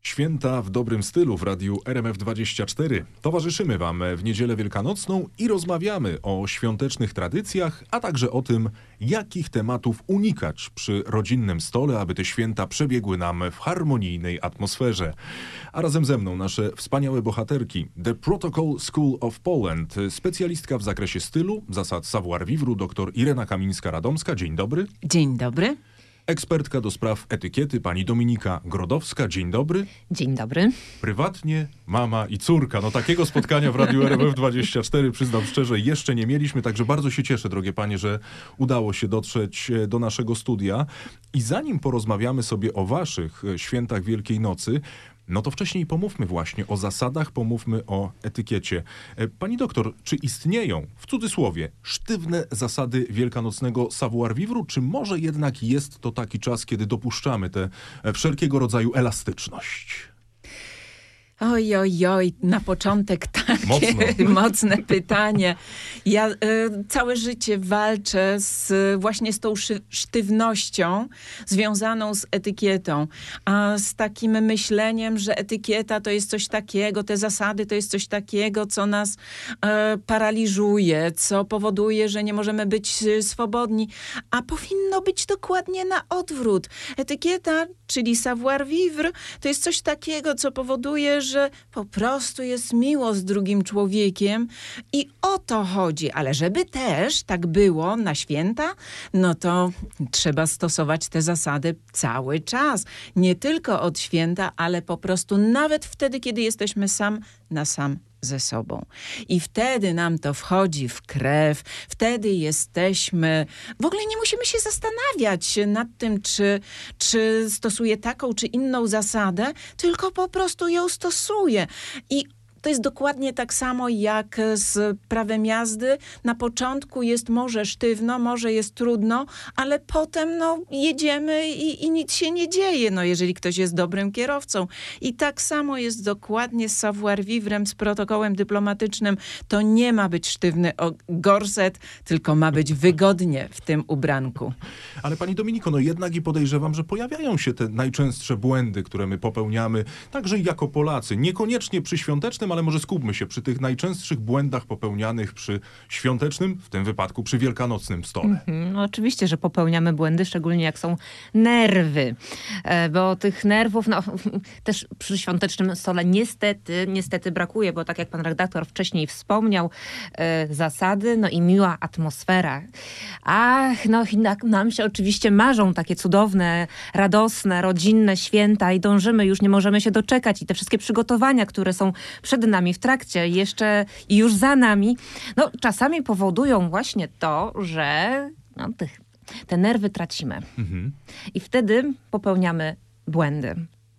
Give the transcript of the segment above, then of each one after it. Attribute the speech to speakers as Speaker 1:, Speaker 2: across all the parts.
Speaker 1: Święta w dobrym stylu w radiu RMF24. Towarzyszymy Wam w niedzielę wielkanocną i rozmawiamy o świątecznych tradycjach, a także o tym, jakich tematów unikać przy rodzinnym stole, aby te święta przebiegły nam w harmonijnej atmosferze. A razem ze mną nasze wspaniałe bohaterki. The Protocol School of Poland, specjalistka w zakresie stylu, zasad savoir-vivre, dr Irena Kamińska-Radomska. Dzień dobry.
Speaker 2: Dzień dobry.
Speaker 1: Ekspertka do spraw etykiety, pani Dominika Grodowska. Dzień dobry.
Speaker 2: Dzień dobry.
Speaker 1: Prywatnie mama i córka. No takiego spotkania w Radiu RMF24, przyznam szczerze, jeszcze nie mieliśmy, także bardzo się cieszę, drogie panie, że udało się dotrzeć do naszego studia. I zanim porozmawiamy sobie o waszych świętach Wielkiej Nocy, no to wcześniej pomówmy właśnie o zasadach, pomówmy o etykiecie. Pani doktor, czy istnieją, w cudzysłowie, sztywne zasady wielkanocnego savoir-vivre, czy może jednak jest to taki czas, kiedy dopuszczamy tę wszelkiego rodzaju elastyczność?
Speaker 2: Oj, na początek takie mocne pytanie. Ja całe życie walczę właśnie z tą sztywnością związaną z etykietą, a z takim myśleniem, że etykieta to jest coś takiego, te zasady to jest coś takiego, co nas paraliżuje, co powoduje, że nie możemy być swobodni, a powinno być dokładnie na odwrót. Etykieta, czyli savoir-vivre, to jest coś takiego, co powoduje, że po prostu jest miło z drugim człowiekiem i o to chodzi. Ale żeby też tak było na święta, no to trzeba stosować te zasady cały czas. Nie tylko od święta, ale po prostu nawet wtedy, kiedy jesteśmy sam na sam ze sobą. I wtedy nam to wchodzi w krew, wtedy jesteśmy... W ogóle nie musimy się zastanawiać nad tym, czy stosuję taką, czy inną zasadę, tylko po prostu ją stosuję. I to jest dokładnie tak samo jak z prawem jazdy. Na początku jest może sztywno, może jest trudno, ale potem jedziemy i nic się nie dzieje, jeżeli ktoś jest dobrym kierowcą. I tak samo jest dokładnie z savoir-vivre'em, z protokołem dyplomatycznym. To nie ma być sztywny gorset, tylko ma być wygodnie w tym ubranku.
Speaker 1: Ale pani Dominiko, jednak i podejrzewam, że pojawiają się te najczęstsze błędy, które my popełniamy, także jako Polacy. Niekoniecznie przy świątecznym, ale może skupmy się przy tych najczęstszych błędach popełnianych przy świątecznym, w tym wypadku przy wielkanocnym stole.
Speaker 3: No oczywiście, że popełniamy błędy, szczególnie jak są nerwy. Bo tych nerwów też przy świątecznym stole niestety brakuje, bo tak jak pan redaktor wcześniej wspomniał, zasady, i miła atmosfera. Nam się oczywiście marzą takie cudowne, radosne, rodzinne święta i dążymy, już nie możemy się doczekać i te wszystkie przygotowania, które są przed nami w trakcie, jeszcze i już za nami, czasami powodują właśnie to, że te nerwy tracimy. I wtedy popełniamy błędy.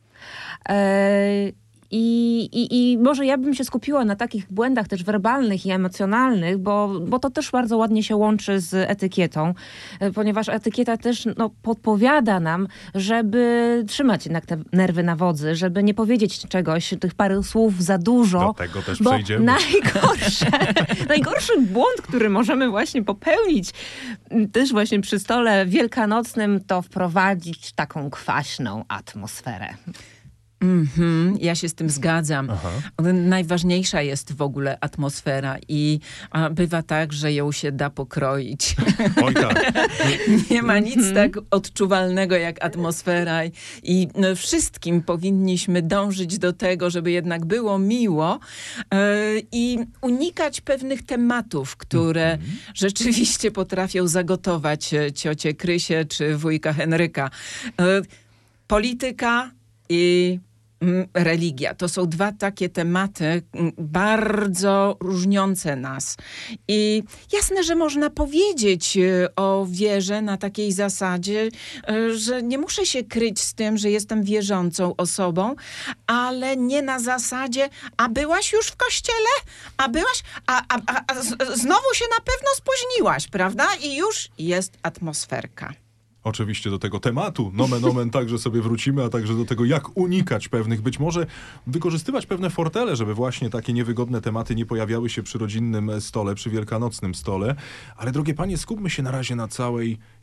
Speaker 3: I może ja bym się skupiła na takich błędach też werbalnych i emocjonalnych, bo to też bardzo ładnie się łączy z etykietą, ponieważ etykieta też podpowiada nam, żeby trzymać jednak te nerwy na wodzy, żeby nie powiedzieć czegoś, tych parę słów za dużo.
Speaker 1: Do tego też przejdziemy.
Speaker 3: Najgorszy błąd, który możemy właśnie popełnić też właśnie przy stole wielkanocnym, to wprowadzić taką kwaśną atmosferę.
Speaker 2: Ja się z tym zgadzam. Najważniejsza jest w ogóle atmosfera i bywa tak, że ją się da pokroić.
Speaker 1: Oj tak.
Speaker 2: Nie ma nic tak odczuwalnego jak atmosfera i wszystkim powinniśmy dążyć do tego, żeby jednak było miło i unikać pewnych tematów, które rzeczywiście potrafią zagotować ciocię Krysię czy wujka Henryka. Polityka i religia. To są dwa takie tematy bardzo różniące nas. I jasne, że można powiedzieć o wierze na takiej zasadzie, że nie muszę się kryć z tym, że jestem wierzącą osobą, ale nie na zasadzie, a byłaś już w kościele? A byłaś? A znowu się na pewno spóźniłaś, prawda? I już jest atmosferka.
Speaker 1: Oczywiście do tego tematu, nomen omen, także sobie wrócimy, a także do tego, jak unikać pewnych, być może wykorzystywać pewne fortele, żeby właśnie takie niewygodne tematy nie pojawiały się przy rodzinnym stole, przy wielkanocnym stole. Ale drogie panie, skupmy się na razie na całej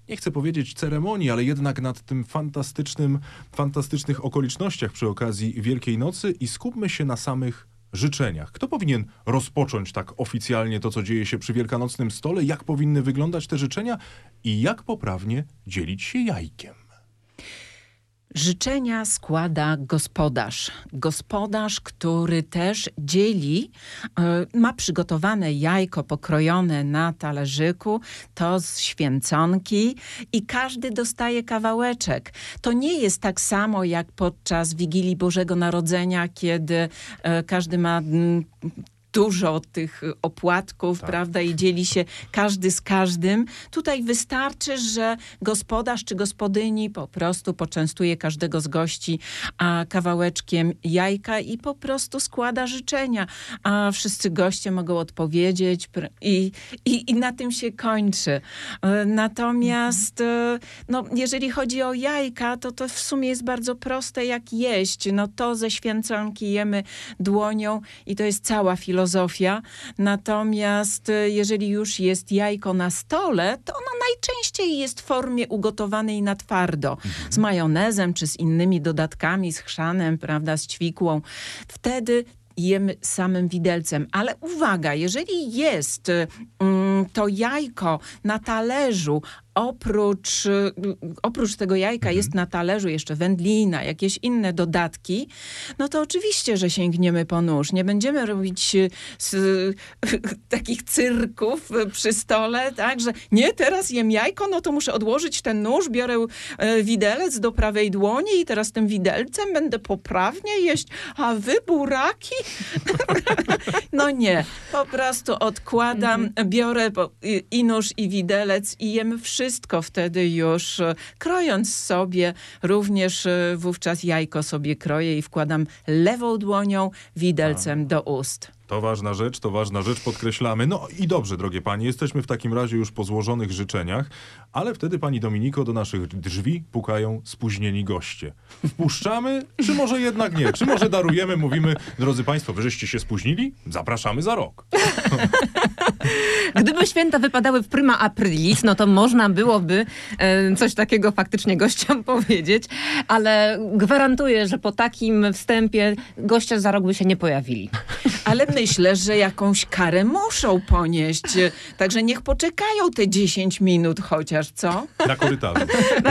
Speaker 1: nie chcę powiedzieć ceremonii, ale jednak nad tym fantastycznych okolicznościach przy okazji Wielkiej Nocy i skupmy się na samych życzeniach. Kto powinien rozpocząć tak oficjalnie to, co dzieje się przy wielkanocnym stole? Jak powinny wyglądać te życzenia i jak poprawnie dzielić się jajkiem?
Speaker 2: Życzenia składa gospodarz. Gospodarz, który też dzieli, ma przygotowane jajko pokrojone na talerzyku, to z święconki i każdy dostaje kawałeczek. To nie jest tak samo jak podczas Wigilii Bożego Narodzenia, kiedy każdy ma dużo tych opłatków, prawda, i dzieli się każdy z każdym. Tutaj wystarczy, że gospodarz czy gospodyni po prostu poczęstuje każdego z gości kawałeczkiem jajka i po prostu składa życzenia. A wszyscy goście mogą odpowiedzieć i na tym się kończy. Natomiast no, jeżeli chodzi o jajka, to w sumie jest bardzo proste jak jeść. No to ze święconki jemy dłonią i to jest cała filozofia. Natomiast jeżeli już jest jajko na stole, to ono najczęściej jest w formie ugotowanej na twardo. Z majonezem, czy z innymi dodatkami, z chrzanem, prawda, z ćwikłą. Wtedy jemy samym widelcem. Ale uwaga, jeżeli jest to jajko na talerzu, oprócz tego jajka jest na talerzu jeszcze wędlina, jakieś inne dodatki, no to oczywiście, że sięgniemy po nóż. Nie będziemy robić takich cyrków przy stole, tak, że nie, teraz jem jajko, no to muszę odłożyć ten nóż, biorę widelec do prawej dłoni i teraz tym widelcem będę poprawnie jeść, a wy buraki? No nie, po prostu odkładam, biorę i nóż, i widelec i jemy wszystko wtedy już, krojąc sobie, również wówczas jajko sobie kroję i wkładam lewą dłonią widelcem do ust.
Speaker 1: To ważna rzecz, podkreślamy. No i dobrze, drogie panie, jesteśmy w takim razie już po złożonych życzeniach, ale wtedy, pani Dominiko, do naszych drzwi pukają spóźnieni goście. Wpuszczamy, czy może jednak nie? Czy może darujemy, mówimy, drodzy państwo, wy żeście się spóźnili? Zapraszamy za rok.
Speaker 3: Gdyby święta wypadały w prima aprilis, no to można byłoby coś takiego faktycznie gościom powiedzieć, ale gwarantuję, że po takim wstępie goście za rok by się nie pojawili.
Speaker 2: Ale myślę, że jakąś karę muszą ponieść. Także niech poczekają te 10 minut chociaż, co?
Speaker 1: Na korytarzu.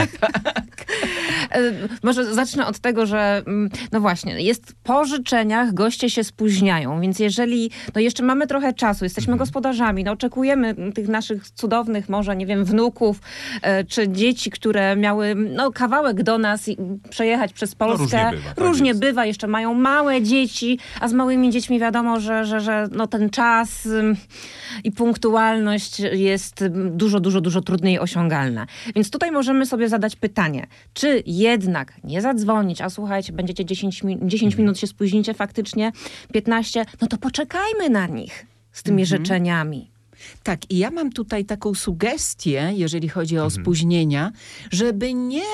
Speaker 3: Może zacznę od tego, że no właśnie, jest po życzeniach, goście się spóźniają, więc jeżeli no jeszcze mamy trochę czasu, jesteśmy gospodarzami, no oczekujemy tych naszych cudownych, może nie wiem, wnuków, czy dzieci, które miały no kawałek do nas i przejechać przez Polskę.
Speaker 1: No,
Speaker 3: różnie bywa, jeszcze mają małe dzieci, a z małymi dziećmi wiadomo, że no ten czas i punktualność jest dużo trudniej osiągalna. Więc tutaj możemy sobie zadać pytanie, czy jednak nie zadzwonić, a słuchajcie, będziecie 10 minut się spóźnicie faktycznie, 15, no to poczekajmy na nich z tymi życzeniami.
Speaker 2: Tak, i ja mam tutaj taką sugestię, jeżeli chodzi o spóźnienia, żeby nie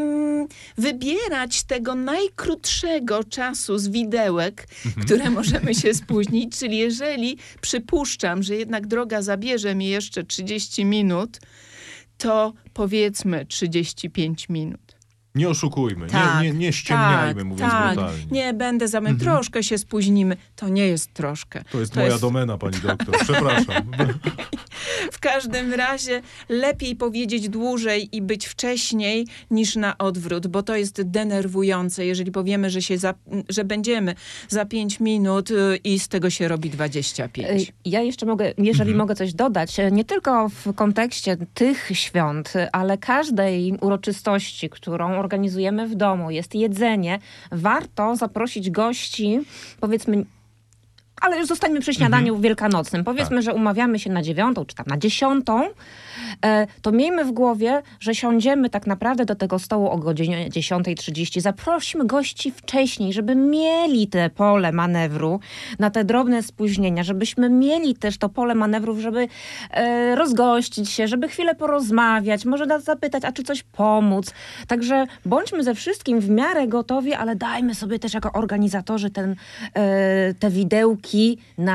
Speaker 2: wybierać tego najkrótszego czasu z widełek, które możemy się spóźnić, czyli jeżeli przypuszczam, że jednak droga zabierze mi jeszcze 30 minut, to powiedzmy 35 minut.
Speaker 1: Nie oszukujmy,
Speaker 2: tak,
Speaker 1: nie ściemniajmy, mówiąc brutalnie.
Speaker 2: Nie będę troszkę się spóźnimy. To nie jest troszkę.
Speaker 1: To jest moja domena, pani doktor. Przepraszam.
Speaker 2: W każdym razie lepiej powiedzieć dłużej i być wcześniej niż na odwrót, bo to jest denerwujące, jeżeli powiemy, że będziemy za 5 minut i z tego się robi 25.
Speaker 3: Ja jeszcze mogę, jeżeli mogę coś dodać, nie tylko w kontekście tych świąt, ale każdej uroczystości, którą organizujemy w domu, jest jedzenie, warto zaprosić gości, powiedzmy, ale już zostańmy przy śniadaniu wielkanocnym. Powiedzmy, że umawiamy się na 9 czy tam na 10, to miejmy w głowie, że siądziemy tak naprawdę do tego stołu o godzinie 10:30. Zaprośmy gości wcześniej, żeby mieli te pole manewru na te drobne spóźnienia, żebyśmy mieli też to pole manewrów, żeby rozgościć się, żeby chwilę porozmawiać, może nas zapytać, a czy coś pomóc. Także bądźmy ze wszystkim w miarę gotowi, ale dajmy sobie też jako organizatorzy te widełki na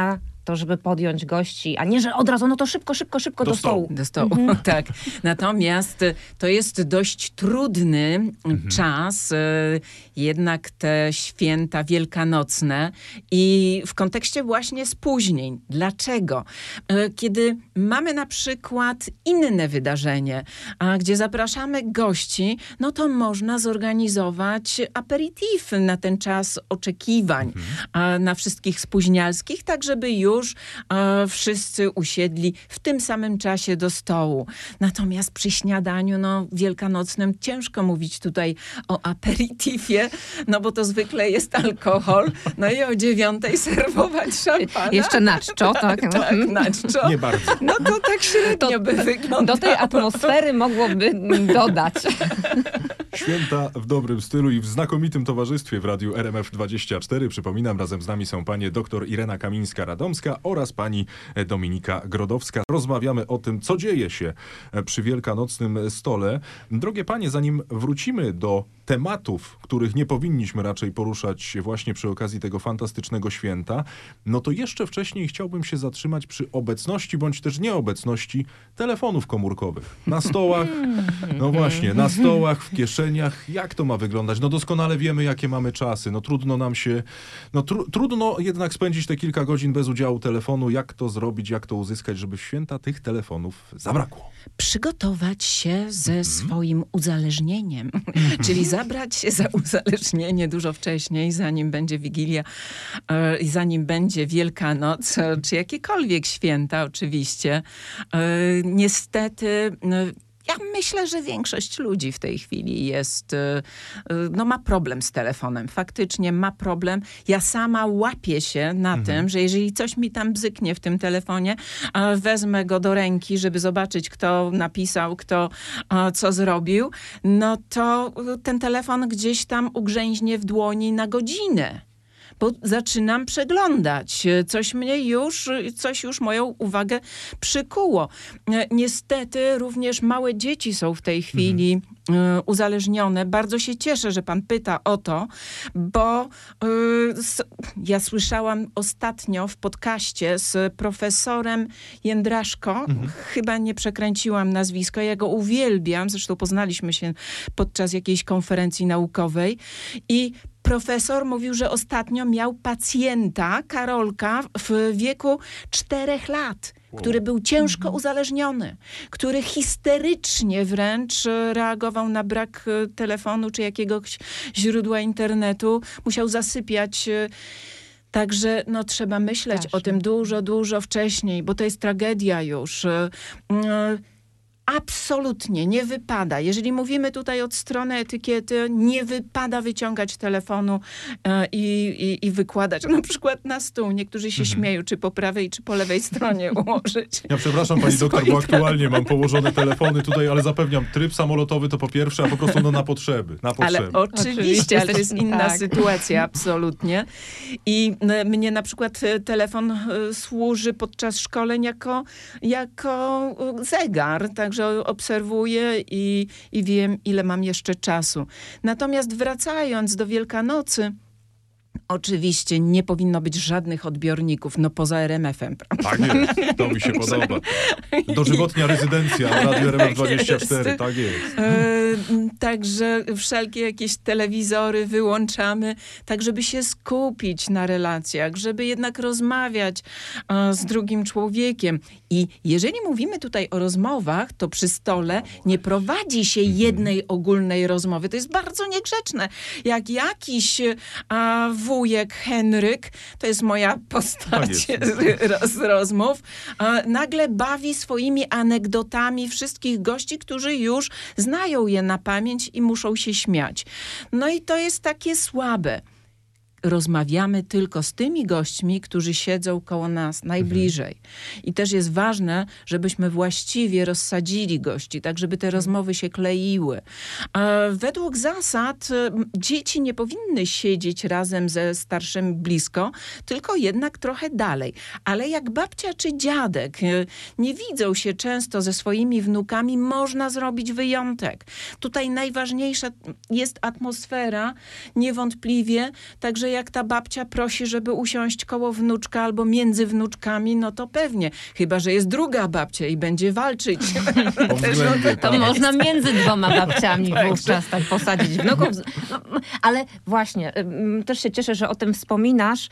Speaker 3: to, żeby podjąć gości, a nie, że od razu, no to szybko do stołu.
Speaker 2: Do stołu, tak. Natomiast to jest dość trudny czas, jednak te święta wielkanocne i w kontekście właśnie spóźnień. Dlaczego? Kiedy mamy na przykład inne wydarzenie, gdzie zapraszamy gości, no to można zorganizować aperitif na ten czas oczekiwań na wszystkich spóźnialskich, tak żeby już wszyscy usiedli w tym samym czasie do stołu. Natomiast przy śniadaniu wielkanocnym ciężko mówić tutaj o aperitifie, no bo to zwykle jest alkohol, no i o 9:00 serwować szampana.
Speaker 3: Jeszcze na czczo, tak?
Speaker 2: Tak, na czczo.
Speaker 1: Nie bardzo.
Speaker 2: No to tak średnio by wyglądało.
Speaker 3: Do tej atmosfery mogłoby dodać.
Speaker 1: Święta w dobrym stylu i w znakomitym towarzystwie w Radiu RMF24. Przypominam, razem z nami są panie dr Irena Kamińska-Radomska oraz pani Dominika Grodowska. Rozmawiamy o tym, co dzieje się przy wielkanocnym stole. Drogie panie, zanim wrócimy do tematów, których nie powinniśmy raczej poruszać właśnie przy okazji tego fantastycznego święta, no to jeszcze wcześniej chciałbym się zatrzymać przy obecności bądź też nieobecności telefonów komórkowych. Na stołach, no właśnie, na stołach, w kieszeniach. Jak to ma wyglądać? No doskonale wiemy, jakie mamy czasy. No trudno nam się, trudno jednak spędzić te kilka godzin bez udziału telefonu. Jak to zrobić, jak to uzyskać, żeby w święta tych telefonów zabrakło?
Speaker 2: Przygotować się ze swoim uzależnieniem, czyli zabrać się za uzależnienie dużo wcześniej, zanim będzie Wigilia, zanim będzie Wielkanoc, czy jakiekolwiek święta oczywiście. Niestety... Ja myślę, że większość ludzi w tej chwili ma problem z telefonem. Faktycznie ma problem. Ja sama łapię się na tym, że jeżeli coś mi tam bzyknie w tym telefonie, wezmę go do ręki, żeby zobaczyć, kto napisał, kto co zrobił, no to ten telefon gdzieś tam ugrzęźnie w dłoni na godzinę. Bo zaczynam przeglądać. Coś już moją uwagę przykuło. Niestety również małe dzieci są w tej chwili uzależnione. Bardzo się cieszę, że pan pyta o to, bo ja słyszałam ostatnio w podcaście z profesorem Jędraszko, chyba nie przekręciłam nazwiska, ja go uwielbiam, zresztą poznaliśmy się podczas jakiejś konferencji naukowej i profesor mówił, że ostatnio miał pacjenta, Karolka, w wieku 4 lat, który był ciężko uzależniony, który histerycznie wręcz reagował na brak telefonu czy jakiegoś źródła internetu. Musiał zasypiać. Także trzeba myśleć o tym dużo wcześniej, bo to jest tragedia już. Absolutnie nie wypada. Jeżeli mówimy tutaj od strony etykiety, nie wypada wyciągać telefonu i wykładać na przykład na stół. Niektórzy się śmieją, czy po prawej, czy po lewej stronie ułożyć.
Speaker 1: Ja przepraszam pani doktor, bo aktualnie mam położone telefony tutaj, ale zapewniam, tryb samolotowy to po pierwsze, a po prostu na potrzeby.
Speaker 2: Ale oczywiście, ale to jest inna sytuacja, absolutnie. I mnie na przykład telefon służy podczas szkoleń jako zegar, także obserwuję i wiem, ile mam jeszcze czasu. Natomiast wracając do Wielkanocy, oczywiście nie powinno być żadnych odbiorników, poza RMF-em.
Speaker 1: Tak jest, to mi się podoba. Dożywotnia rezydencja w Radiu RMF24, tak jest.
Speaker 2: Także wszelkie jakieś telewizory wyłączamy, tak żeby się skupić na relacjach, żeby jednak rozmawiać z drugim człowiekiem. I jeżeli mówimy tutaj o rozmowach, to przy stole nie prowadzi się jednej ogólnej rozmowy. To jest bardzo niegrzeczne. Jak jakiś wujek Henryk, to jest moja postać z rozmów, nagle bawi swoimi anegdotami wszystkich gości, którzy już znają je na pamięć i muszą się śmiać. No i to jest takie słabe. Rozmawiamy tylko z tymi gośćmi, którzy siedzą koło nas najbliżej. I też jest ważne, żebyśmy właściwie rozsadzili gości, tak żeby te rozmowy się kleiły. Według zasad dzieci nie powinny siedzieć razem ze starszymi blisko, tylko jednak trochę dalej. Ale jak babcia czy dziadek nie widzą się często ze swoimi wnukami, można zrobić wyjątek. Tutaj najważniejsza jest atmosfera, niewątpliwie, także że jak ta babcia prosi, żeby usiąść koło wnuczka albo między wnuczkami, no to pewnie. Chyba że jest druga babcia i będzie walczyć.
Speaker 3: To można między dwoma babciami wówczas tak posadzić wnuków. No, ale właśnie, też się cieszę, że o tym wspominasz.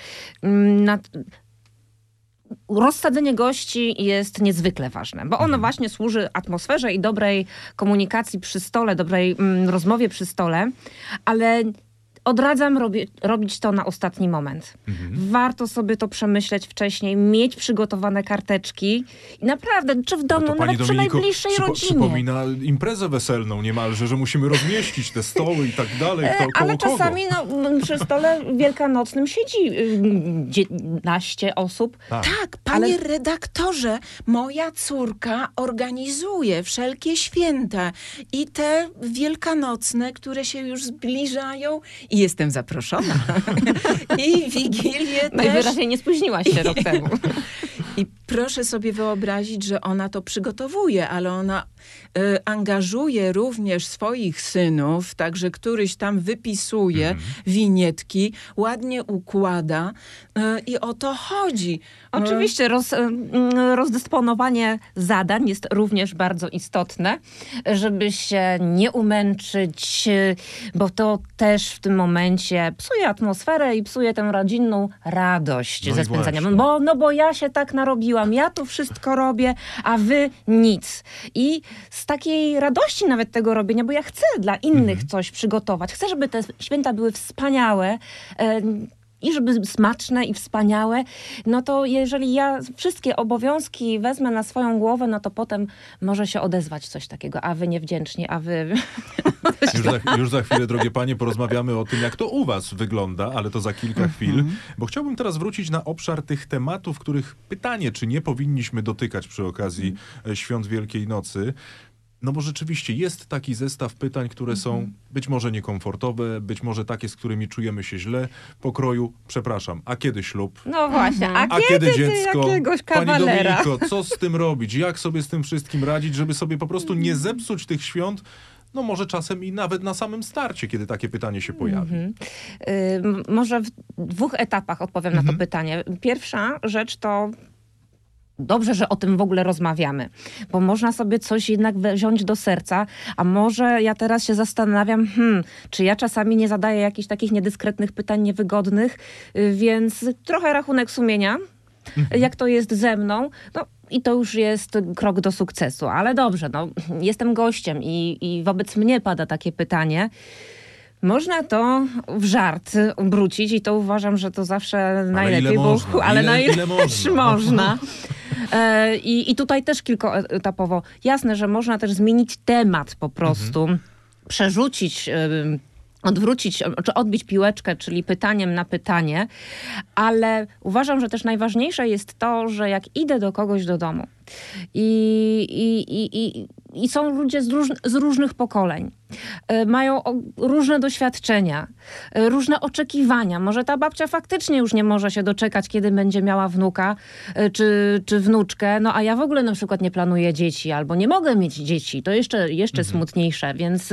Speaker 3: Rozsadzenie gości jest niezwykle ważne, bo ono właśnie służy atmosferze i dobrej komunikacji przy stole, dobrej rozmowie przy stole, ale odradzam robić to na ostatni moment. Warto sobie to przemyśleć wcześniej, mieć przygotowane karteczki i naprawdę, czy w domu,
Speaker 1: to
Speaker 3: nawet przy najbliższej rodzinie.
Speaker 1: Przypomina imprezę weselną niemalże, że musimy rozmieścić te stoły i tak dalej.
Speaker 3: Ale czasami przy stole wielkanocnym siedzi 11 osób.
Speaker 2: Tak, panie redaktorze, moja córka organizuje wszelkie święta i te wielkanocne, które się już zbliżają i jestem zaproszona. I Wigilię też.
Speaker 3: Najwyraźniej nie spóźniłaś się rok temu.
Speaker 2: I proszę sobie wyobrazić, że ona to przygotowuje, ale ona angażuje również swoich synów, także któryś tam wypisuje winietki, ładnie układa i o to chodzi.
Speaker 3: Oczywiście rozdysponowanie zadań jest również bardzo istotne, żeby się nie umęczyć, bo to też w tym momencie psuje atmosferę i psuje tę rodzinną radość ze spędzania. Bo ja się tak narobiłam, ja to wszystko robię, a wy nic. I z takiej radości nawet tego robienia, bo ja chcę dla innych coś przygotować. Chcę, żeby te święta były wspaniałe, i żeby smaczne i wspaniałe, no to jeżeli ja wszystkie obowiązki wezmę na swoją głowę, no to potem może się odezwać coś takiego, a wy niewdzięczni, a wy...
Speaker 1: Już za chwilę, drogie panie, porozmawiamy o tym, jak to u was wygląda, ale to za kilka chwil, bo chciałbym teraz wrócić na obszar tych tematów, których pytanie, czy nie powinniśmy dotykać przy okazji Świąt Wielkiej Nocy. No bo rzeczywiście jest taki zestaw pytań, które są być może niekomfortowe, być może takie, z którymi czujemy się źle. Pokroju, przepraszam, a kiedy ślub?
Speaker 3: No właśnie, a kiedy dziecko? Jakiegoś kawalera?
Speaker 1: Pani Dominiko, co z tym robić? Jak sobie z tym wszystkim radzić, żeby sobie po prostu nie zepsuć tych świąt? No może czasem i nawet na samym starcie, kiedy takie pytanie się pojawi.
Speaker 3: Może w 2 etapach odpowiem na to pytanie. Pierwsza rzecz to dobrze, że o tym w ogóle rozmawiamy, bo można sobie coś jednak wziąć do serca, a może ja teraz się zastanawiam, czy ja czasami nie zadaję jakichś takich niedyskretnych pytań niewygodnych, więc trochę rachunek sumienia, jak to jest ze mną, no i to już jest krok do sukcesu, ale dobrze, no jestem gościem i wobec mnie pada takie pytanie. Można to w żart obrócić i to uważam, że to zawsze najlepiej,
Speaker 1: ile
Speaker 3: można. I tutaj też kilkuetapowo. Jasne, że można też zmienić temat po prostu, przerzucić, odwrócić, czy odbić piłeczkę, czyli pytaniem na pytanie, ale uważam, że też najważniejsze jest to, że jak idę do kogoś do domu i są ludzie z różnych pokoleń, mają różne doświadczenia, różne oczekiwania. Może ta babcia faktycznie już nie może się doczekać, kiedy będzie miała wnuka czy wnuczkę, no a ja w ogóle na przykład nie planuję dzieci, albo nie mogę mieć dzieci. To jeszcze smutniejsze,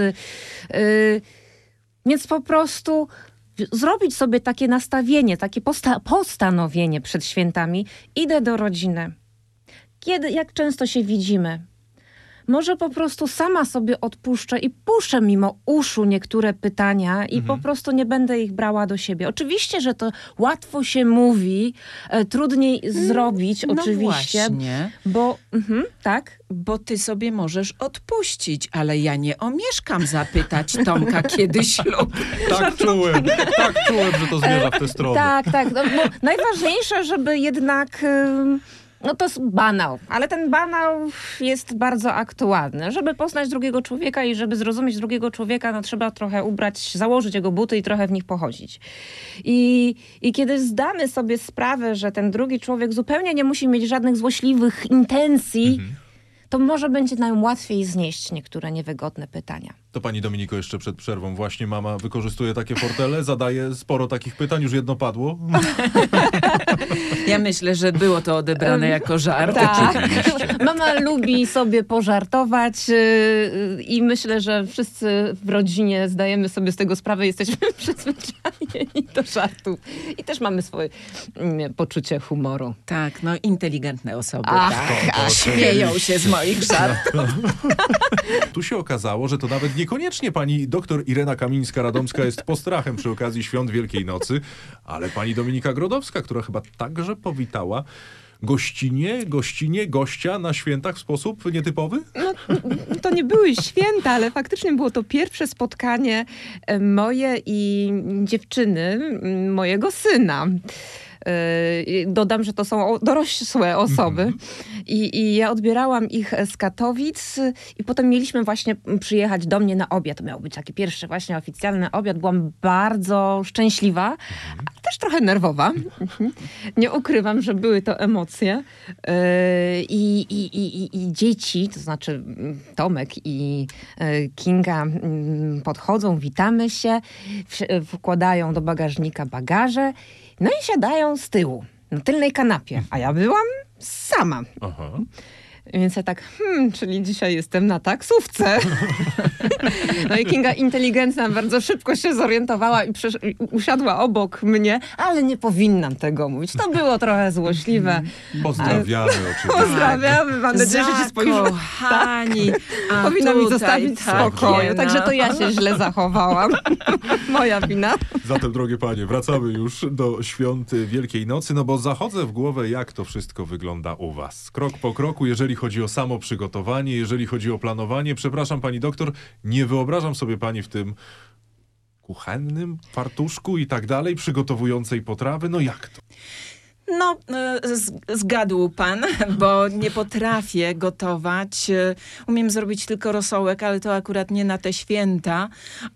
Speaker 3: więc po prostu zrobić sobie takie nastawienie, takie postanowienie przed świętami. Idę do rodziny. Jak często się widzimy? Może po prostu sama sobie odpuszczę i puszczę mimo uszu niektóre pytania i po prostu nie będę ich brała do siebie. Oczywiście, że to łatwo się mówi, trudniej zrobić oczywiście.
Speaker 2: Właśnie.
Speaker 3: Bo, tak?
Speaker 2: Bo ty sobie możesz odpuścić, ale ja nie omieszkam zapytać Tomka, kiedy ślub.
Speaker 1: Tak czułem, że to zmierza w tę stronę.
Speaker 3: Tak. No, bo najważniejsze, żeby jednak... No to jest banał, ale ten banał jest bardzo aktualny. Żeby poznać drugiego człowieka i żeby zrozumieć drugiego człowieka, no trzeba trochę założyć jego buty i trochę w nich pochodzić. I kiedy zdamy sobie sprawę, że ten drugi człowiek zupełnie nie musi mieć żadnych złośliwych intencji, to może będzie nam łatwiej znieść niektóre niewygodne pytania.
Speaker 1: To pani Dominiko jeszcze przed przerwą właśnie mama wykorzystuje takie fortele, zadaje sporo takich pytań, już jedno padło.
Speaker 2: Ja myślę, że było to odebrane jako żart.
Speaker 3: Tak. Mama lubi sobie pożartować i myślę, że wszyscy w rodzinie zdajemy sobie z tego sprawę, jesteśmy przyzwyczajeni do żartów. I też mamy swoje poczucie humoru.
Speaker 2: Tak, no inteligentne osoby.
Speaker 3: Ach,
Speaker 2: Tak. Śmieją się z moich żartów.
Speaker 1: Tu się okazało, że to nawet niekoniecznie pani doktor Irena Kamińska-Radomska jest postrachem przy okazji świąt Wielkiej Nocy, ale pani Dominika Grodowska, która chyba także powitała gościa na świętach w sposób nietypowy?
Speaker 3: No, to nie były święta, ale faktycznie było to pierwsze spotkanie moje i dziewczyny mojego syna. Dodam, że to są dorosłe osoby. I ja odbierałam ich z Katowic i potem mieliśmy właśnie przyjechać do mnie na obiad. To miał być taki pierwszy właśnie oficjalny obiad. Byłam bardzo szczęśliwa, ale też trochę nerwowa. Nie ukrywam, że były to emocje. I dzieci, to znaczy Tomek i Kinga podchodzą, witamy się, wkładają do bagażnika bagaże. No i siadają z tyłu, na tylnej kanapie, a ja byłam sama.
Speaker 1: Aha.
Speaker 3: Więc ja tak, czyli dzisiaj jestem na taksówce. No i Kinga inteligentna bardzo szybko się zorientowała i usiadła obok mnie, ale nie powinnam tego mówić. To było trochę złośliwe.
Speaker 1: Pozdrawiamy oczywiście.
Speaker 3: Pozdrawiamy, mam nadzieję, że się spojrzy.
Speaker 2: Kochani, a
Speaker 3: powinna mi
Speaker 2: tutaj
Speaker 3: zostawić
Speaker 2: takie,
Speaker 3: spokoju.
Speaker 2: no.
Speaker 3: Także to ja się źle zachowałam. Moja wina.
Speaker 1: Zatem, drogie panie, wracamy już do świąt Wielkiej Nocy, no bo zachodzę w głowę, jak to wszystko wygląda u was. Krok po kroku, jeżeli chodzi o samo przygotowanie, jeżeli chodzi o planowanie. Przepraszam, pani doktor, nie wyobrażam sobie pani w tym kuchennym fartuszku i tak dalej, przygotowującej potrawy. No jak to?
Speaker 2: No, zgadł pan, bo nie potrafię gotować. Umiem zrobić tylko rosołek, ale to akurat nie na te święta.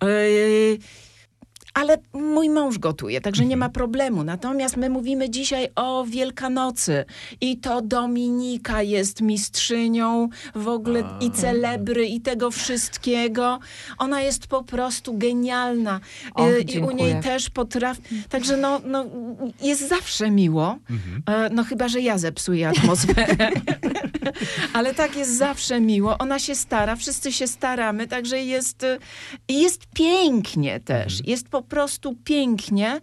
Speaker 2: Ale mój mąż gotuje, także nie ma problemu. Natomiast my mówimy dzisiaj o Wielkanocy i to Dominika jest mistrzynią w ogóle i celebry i tego wszystkiego. Ona jest po prostu genialna. I u niej też potrafi. Także no, jest zawsze miło. No chyba, że ja zepsuję atmosferę. Ale tak jest zawsze miło. Ona się stara, wszyscy się staramy, także jest pięknie też. Jest po prostu pięknie.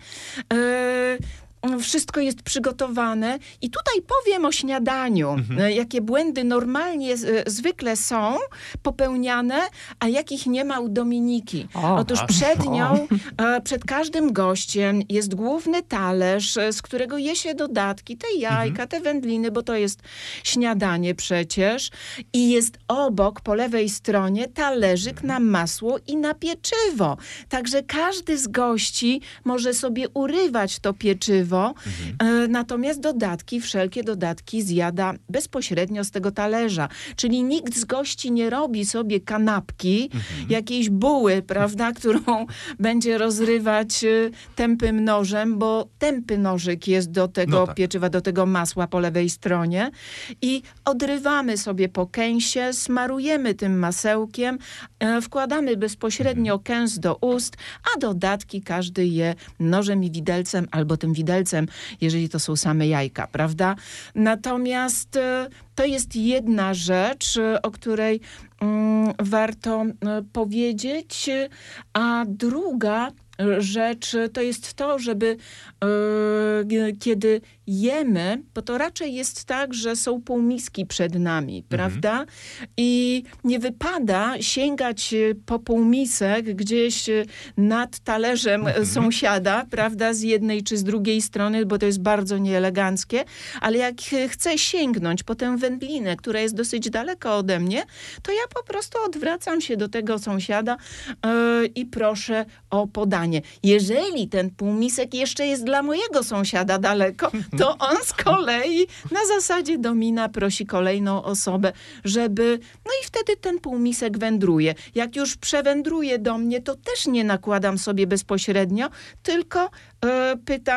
Speaker 2: Wszystko jest przygotowane i tutaj powiem o śniadaniu, jakie błędy normalnie zwykle są popełniane, a jakich nie ma u Dominiki. Otóż przed nią, przed każdym gościem jest główny talerz, z którego je się dodatki, te jajka, te wędliny, bo to jest śniadanie przecież. I jest obok, po lewej stronie, talerzyk na masło i na pieczywo. Także każdy z gości może sobie urywać to pieczywo, natomiast wszelkie dodatki zjada bezpośrednio z tego talerza. Czyli nikt z gości nie robi sobie kanapki, jakiejś buły, prawda, którą będzie rozrywać tępym nożem, bo tępy nożyk jest do tego pieczywa, do tego masła po lewej stronie i odrywamy sobie po kęsie, smarujemy tym masełkiem, wkładamy bezpośrednio kęs do ust, a dodatki każdy je nożem i widelcem albo tym widelcem, jeżeli to są same jajka, prawda? Natomiast to jest jedna rzecz, o której warto powiedzieć, a druga rzecz to jest to, żeby kiedy jemy, bo to raczej jest tak, że są półmiski przed nami, prawda? I nie wypada sięgać po półmisek gdzieś nad talerzem sąsiada, prawda? Z jednej czy z drugiej strony, bo to jest bardzo nieeleganckie, ale jak chcę sięgnąć po tę wędlinę, która jest dosyć daleko ode mnie, to ja po prostu odwracam się do tego sąsiada i proszę o podanie. Jeżeli ten półmisek jeszcze jest dla mojego sąsiada daleko, to on z kolei na zasadzie domina prosi kolejną osobę, żeby... No i wtedy ten półmisek wędruje. Jak już przewędruje do mnie, to też nie nakładam sobie bezpośrednio, tylko pytam,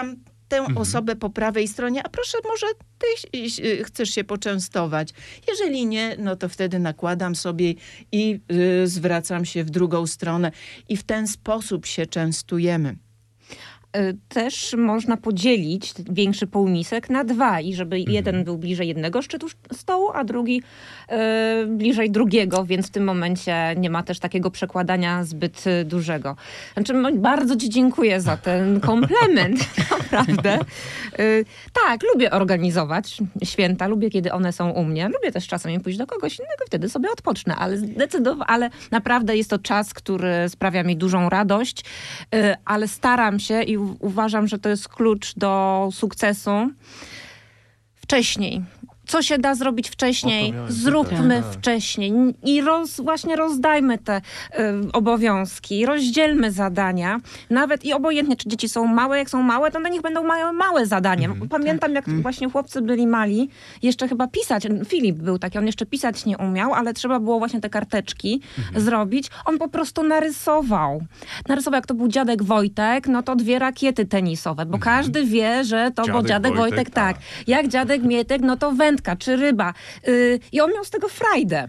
Speaker 2: tę osobę po prawej stronie, a proszę, może ty chcesz się poczęstować. Jeżeli nie, no to wtedy nakładam sobie i zwracam się w drugą stronę. I w ten sposób się częstujemy.
Speaker 3: Też można podzielić większy półmisek na 2 i żeby jeden był bliżej jednego szczytu stołu, a drugi bliżej drugiego, więc w tym momencie nie ma też takiego przekładania zbyt dużego. Znaczy, bardzo ci dziękuję za ten komplement, naprawdę. Tak, lubię organizować święta, lubię, kiedy one są u mnie. Lubię też czasami pójść do kogoś innego, wtedy sobie odpocznę, ale naprawdę jest to czas, który sprawia mi dużą radość, ale staram się i uważam, że to jest klucz do sukcesu. Wcześniej. Co się da zrobić wcześniej, zróbmy wcześniej i właśnie rozdajmy te obowiązki, rozdzielmy zadania, nawet i obojętnie, czy dzieci są małe, jak są małe, to na nich będą małe zadania. Pamiętam, jak właśnie chłopcy byli mali, jeszcze chyba pisać, Filip był taki, on jeszcze pisać nie umiał, ale trzeba było właśnie te karteczki zrobić. On po prostu narysował, jak to był dziadek Wojtek, no to 2 rakiety tenisowe, bo każdy wie, że to, bo dziadek Wojtek tak. Jak dziadek Mietek, no to wędka czy ryba. I on miał z tego frajdę.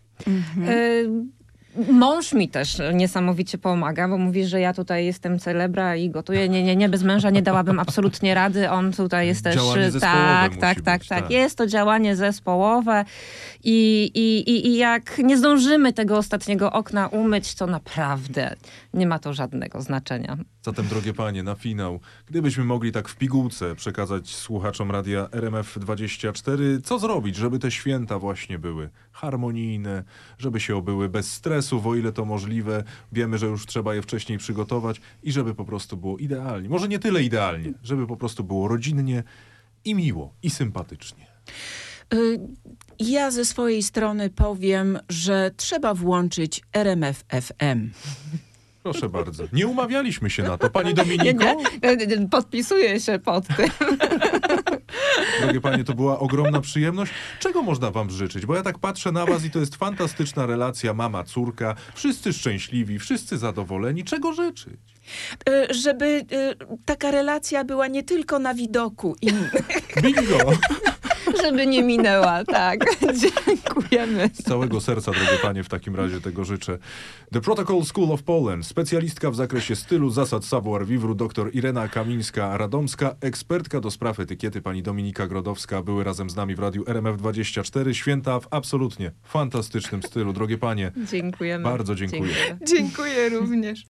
Speaker 3: Mąż mi też niesamowicie pomaga, bo mówi, że ja tutaj jestem celebra i gotuję. Nie, bez męża nie dałabym absolutnie rady. On tutaj jest też...
Speaker 1: Działanie zespołowe
Speaker 3: Tak. Jest to działanie zespołowe i jak nie zdążymy tego ostatniego okna umyć, to naprawdę nie ma to żadnego znaczenia.
Speaker 1: Zatem, drogie panie, na finał, gdybyśmy mogli tak w pigułce przekazać słuchaczom radia RMF24, co zrobić, żeby te święta właśnie były harmonijne, żeby się obyły bez stresów, o ile to możliwe. Wiemy, że już trzeba je wcześniej przygotować i żeby po prostu było idealnie. Może nie tyle idealnie, żeby po prostu było rodzinnie i miło, i sympatycznie.
Speaker 2: Ja ze swojej strony powiem, że trzeba włączyć RMF FM.
Speaker 1: Proszę bardzo. Nie umawialiśmy się na to. Pani Dominiko?
Speaker 3: Nie, podpisuję się pod tym.
Speaker 1: Drogie panie, to była ogromna przyjemność. Czego można wam życzyć? Bo ja tak patrzę na was i to jest fantastyczna relacja mama-córka. Wszyscy szczęśliwi, wszyscy zadowoleni. Czego życzyć?
Speaker 2: Żeby taka relacja była nie tylko na widoku innych.
Speaker 1: Bingo!
Speaker 3: Żeby nie minęła, tak. Dziękujemy.
Speaker 1: Z całego serca, drogie panie, w takim razie tego życzę. The Protocol School of Poland, specjalistka w zakresie stylu, zasad savoir-vivre, dr Irena Kamińska-Radomska, ekspertka do spraw etykiety pani Dominika Grodowska były razem z nami w radiu RMF24. Święta w absolutnie fantastycznym stylu. Drogie panie,
Speaker 3: dziękujemy.
Speaker 1: Bardzo dziękuję.
Speaker 2: Dziękuję również.